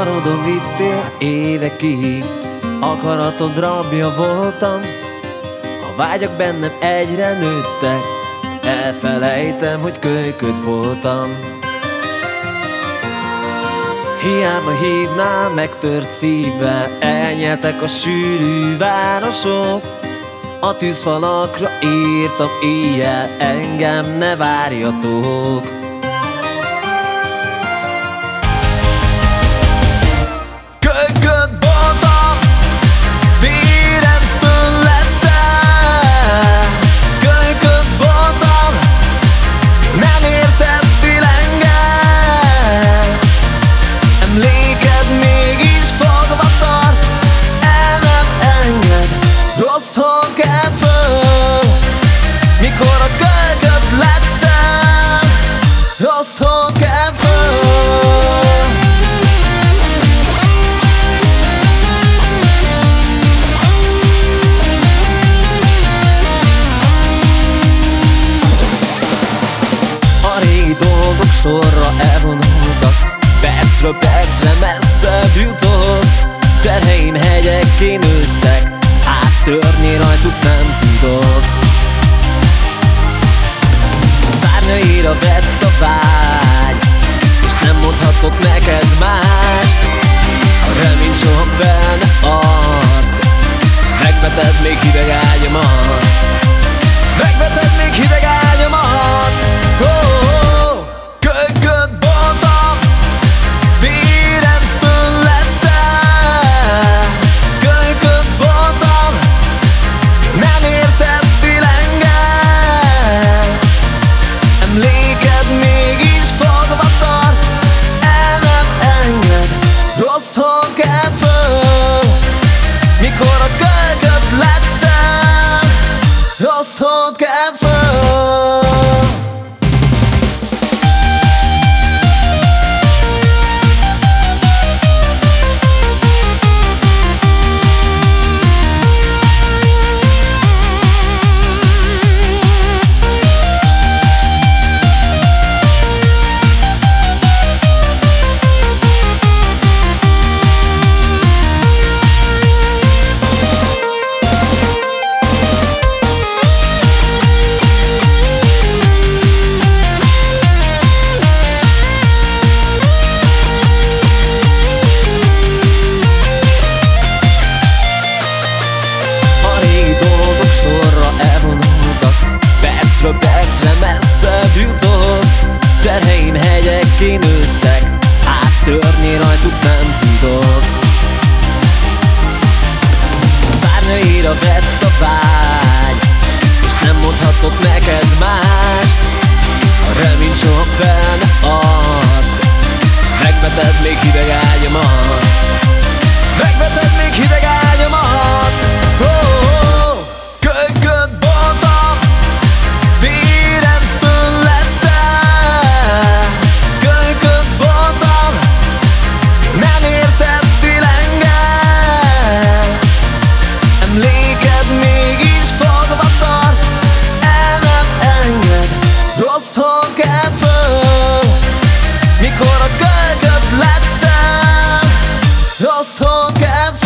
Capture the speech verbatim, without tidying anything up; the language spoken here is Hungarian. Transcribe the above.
Akarodon vittél évekig, akaratod rabja voltam. A vágyak bennem egyre nőttek, elfelejtem, hogy kölyköd voltam. Hiába hívnál megtört szívvel, elnyeltek a sűrű városok. A tűzfalakra írtam éjjel, engem ne várjatok. Kölyköd voltam, véremből lettem. Kölyköd voltam, nem értettél engem. Emléked mégis fogva tart, el nem enged, rosszul kelt föl. Mikor a kölyköd lettem, rosszul kelt föl. A régi dolgok sorra elvonultak, percről percre messzebb jutok. Terheim hegyekké nőttek, áttörni rajtuk nem tudok. Szárnyaira vett a vágy, és nem mondhatok neked mást. A remény soha fel ne add, megveted még hideg ágyamat. Megveted még hideg ágyamat. Oh, oh, oh. Kölyköd voltam, véremből lettem. Kölyköd voltam, nem értettél engem. Emléked mégis fogva tart, el nem enged, rosszul kelt föl. Mikor a kölyköd lettem, rosszul kelt föl. Percről percre messzebb jutok. Terheim hegyekké nőttek, áttörni rajtuk nem tudok. Szárnyaira vett a vágy, és nem mondhatok neked mást. A remény soha fel ne add, megveted még hideg ágyamat. Megveted még hideg ágyamat. Oh, oh, oh. Kölyköd voltam, véremből lettem. Kölyköd voltam, nem értettél engem. Emléked mégis fogva tart, el nem enged, rosszul kelt föl. Mikor a kölyköd lettem, rosszul kelt föl.